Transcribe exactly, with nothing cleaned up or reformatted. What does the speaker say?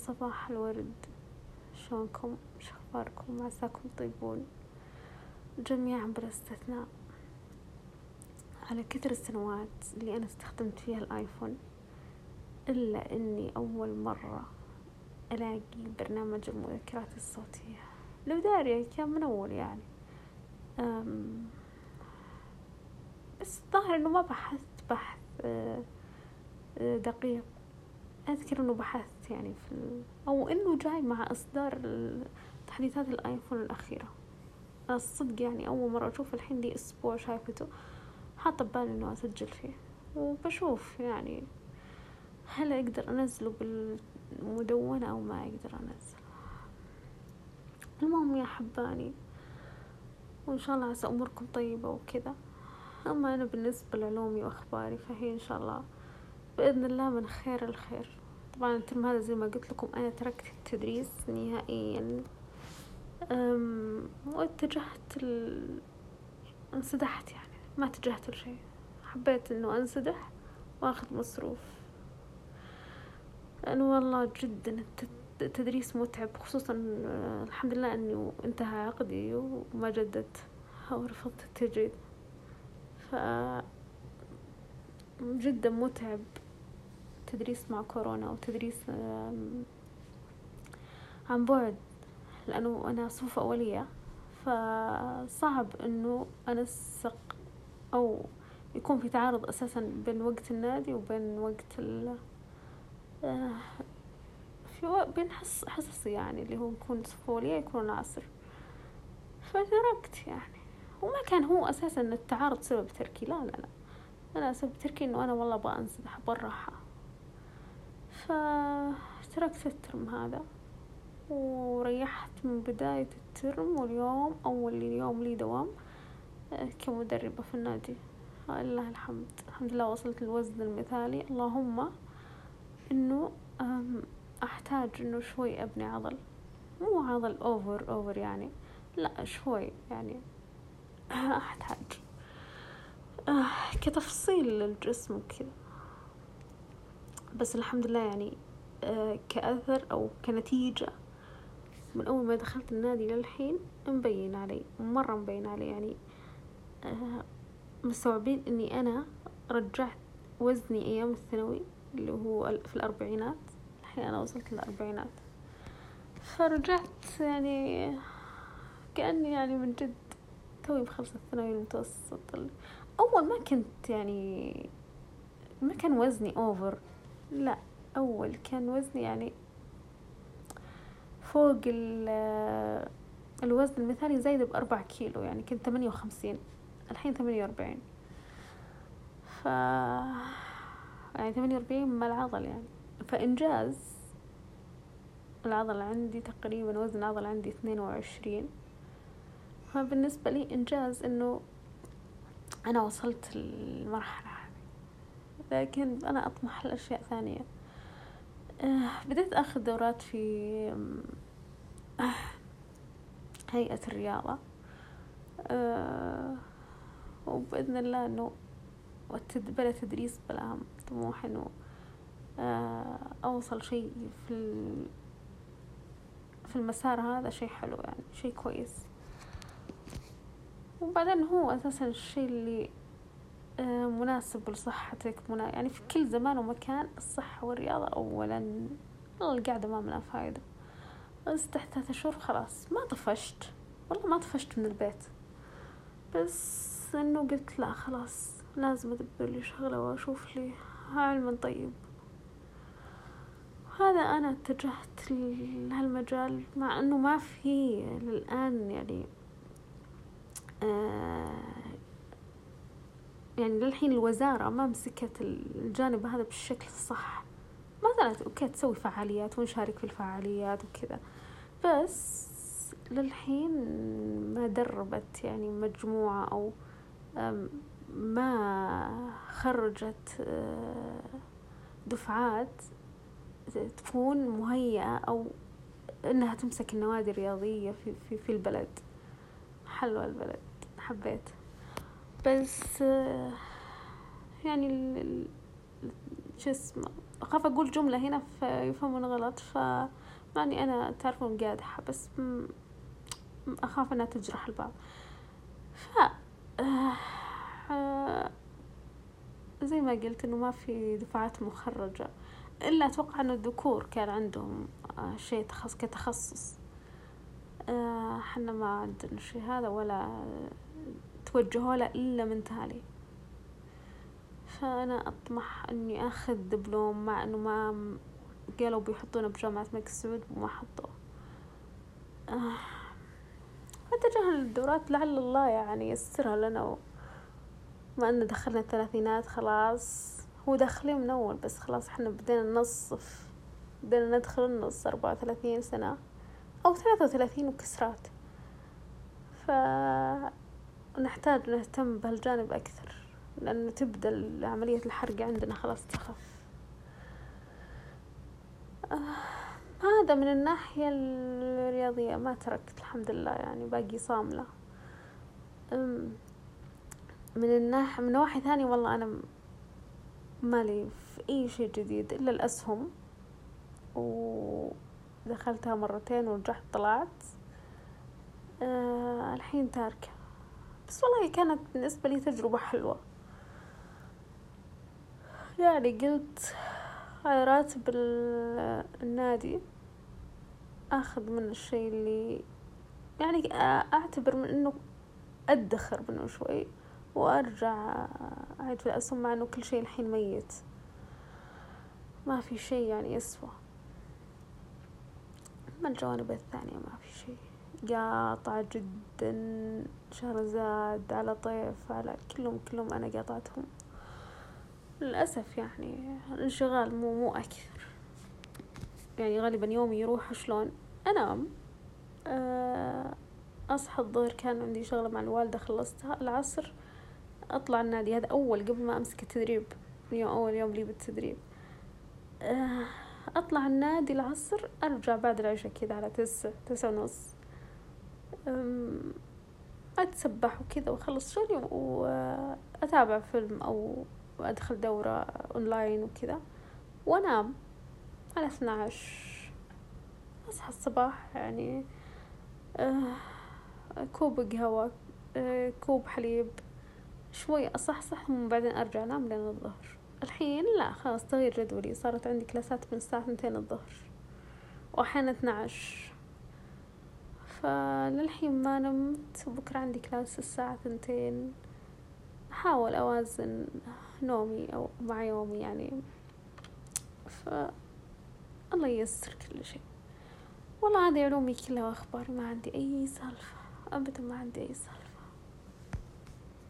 صباح الورد، شلونكم؟ شو اخباركم؟ عساكم طيبون جميعا بلا استثناء. على كثر السنوات اللي انا استخدمت فيها الايفون، الا اني اول مرة الاقي برنامج المذكرات الصوتية. لو داري كان من اول يعني أم بس الظاهر انه ما بحثت بحث دقيق. أذكر إنه بحثت يعني في ال... أو إنه جاي مع إصدار تحديثات الآيفون الأخيرة. الصدق يعني أول مرة أشوف الحين دي أسبوع شايفته، حاطة ببالي إنه أسجل فيه وبشوف يعني هل أقدر أنزله بالمدونة أو ما أقدر أنزل. المهم يا حباني، وإن شاء الله عسى أموركم طيبة وكذا. أما أنا بالنسبة لعلومي وأخباري فهي إن شاء الله بإذن الله من خير الخير. طبعا الترم هذا زي ما قلت لكم أنا تركت التدريس نهائيا، واتجهت ال... انسدحت يعني ما اتجهت لشيء. حبيت إنه أنسدح وأخذ مصروف، لأنه والله جدا التدريس متعب، خصوصا الحمد لله أنه انتهى عقدي وما جددت أو رفضت التجديد، ف جدا متعب تدريس مع كورونا أو تدريس عن بعد، لأنه أنا صفوف أولية، فصعب أنه أنسق أو يكون في تعارض أساسا بين وقت النادي وبين وقت ال في و... بين حص... حصصي يعني اللي هو يكون صفوف أولية يكون العصر. فتركت يعني، وما كان هو أساسا التعارض سبب تركي، لا لا لا أنا سبب تركي إنه أنا والله أبغى أنسدح بالراحة. فتركت الترم هذا وريحت من بداية الترم، واليوم أول يوم لي دوام كمدربة في النادي. لله الحمد، الحمد لله وصلت الوزن المثالي. اللهم إنه أحتاج إنه شوي أبني عضل، مو عضل أوفر أوفر يعني، لا شوي يعني أحتاج كتفصيل للجسم وكذا. بس الحمد لله يعني كأثر أو كنتيجة من أول ما دخلت النادي للحين مبين علي، مرة مبين علي يعني. مستوعبين إني أنا رجعت وزني أيام الثانوي اللي هو في الأربعينات، الحين أنا وصلت للأربعينات، فرجعت يعني كأني يعني من جد توي بخلص الثانوي المتوسط. أول ما كنت يعني ما كان وزني أوفر، لا أول كان وزني يعني فوق الوزن المثالي زايد بأربع كيلو، يعني كنت ثمانية وخمسين، الحين ثمانية وأربعين. ف يعني ثمانية وأربعين مع العضل يعني، فإنجاز العضل عندي تقريبا وزن العضل عندي اثنين وعشرين، فبالنسبة لي إنجاز إنه أنا وصلت المرحلة هذه. لكن أنا أطمح لأشياء ثانية. أه بديت أخذ دورات في أه هيئة الرياضة، أه وبإذن الله إنه بلا تدريس بلا طموح إنه أه أوصل شيء في في المسار هذا، شيء حلو يعني، شيء كويس. وبعدين هو أساسا الشيء اللي أه مناسب لصحتك، منا... يعني في كل زمان ومكان الصحة والرياضة أولا. القعدة ما منها فايدة، بس تحت ثلاثة شهور خلاص ما طفشت، والله ما طفشت من البيت، بس إنه قلت لا خلاص لازم أدبر لي شغلة وأشوف لي علم طيب. هذا أنا اتجهت لهالمجال، مع أنه ما في للآن يعني آه يعني للحين الوزارة ما مسكت الجانب هذا بالشكل الصح. مثلا أوكي تسوي فعاليات ونشارك في الفعاليات وكذا، بس للحين ما دربت يعني مجموعة أو ما خرجت دفعات تكون مهيئة أو إنها تمسك النوادي الرياضية في في في البلد. حلوة البلد، حبيت، بس يعني شو اسمه أخاف أقول جملة هنا فيفهمون غلط، فمعني أنا تعرفون قادحة، بس م... أخاف أنها تجرح البعض. ف آه... زي ما قلت إنه ما في دفعات مخرجة، إلا أتوقع إنه الذكور كان عندهم آه شيء تخص كتخصص. آه حنا ما عندنا شيء هذا ولا توجهوا له إلا من تالي. فأنا أطمح إني أخذ دبلوم، مع إنه ما قالوا بيحطونا بجامعة الملك سعود وما حطوه. آه أتجاهل الدورات لعل الله يعني يسرها لنا، وما أن دخلنا الثلاثينات خلاص، هو داخلين من أول بس خلاص إحنا بدينا نصف، بدينا ندخل النص أربعة وثلاثين سنة أو ثلاثة وثلاثين وكسرات، فنحتاج نهتم بهالجانب أكثر، لأنه تبدأ عملية الحرق عندنا خلاص تخف. آه هذا من الناحية الرياضية، ما تركت الحمد لله يعني باقي صاملة. من الناحية من نواحي ثانية والله أنا مالي في أي شيء جديد إلا الأسهم، ودخلتها مرتين ورجعت طلعت. أه الحين تاركة، بس والله كانت بالنسبة لي تجربة حلوة. يعني قلت على راتب النادي أخذ من الشيء اللي يعني أعتبر من إنه أدخر منه شوي، وأرجع أعيد في الأسهم، مع إنه كل شيء الحين ميت، ما في شيء يعني يسوى. أما الجوانب الثانية ما في شيء، قاطعة جدا، شهرزاد على طيف على كلهم كلهم أنا قاطعتهم للأسف. يعني الانشغال مو مو أكثر، يعني غالبا يومي يروح شلون أنام، أصحى الظهر كان عندي شغلة مع الوالدة خلصتها، العصر أطلع النادي، هذا أول قبل ما أمسك التدريب، يوم أول يوم لي بالتدريب أطلع النادي العصر، أرجع بعد العشاء كذا على تسعة تسعة ونص، أتسبح وكذا وأخلص شغلي وأتابع فيلم أو أدخل دورة أونلاين وكذا، وأنام على اثنا عشر. أصحى الصباح يعني كوب قهوة، كوب حليب، شوي أصحصح وبعدين أرجع أنام لين الظهر. الحين لا خلاص تغير جدولي، صارت عندي كلاسات من الساعة اثنتين الظهر وأحيانا اثنا عشر، فللحين ما نمت، وبكرة عندي كلاس الساعة اثنتين. أحاول أوازن نومي أو مع يومي يعني، فالله ييسر كل شيء. والله هذه علومي كلها وأخباري، ما عندي أي سالفة أبدا، ما عندي أي سالفة.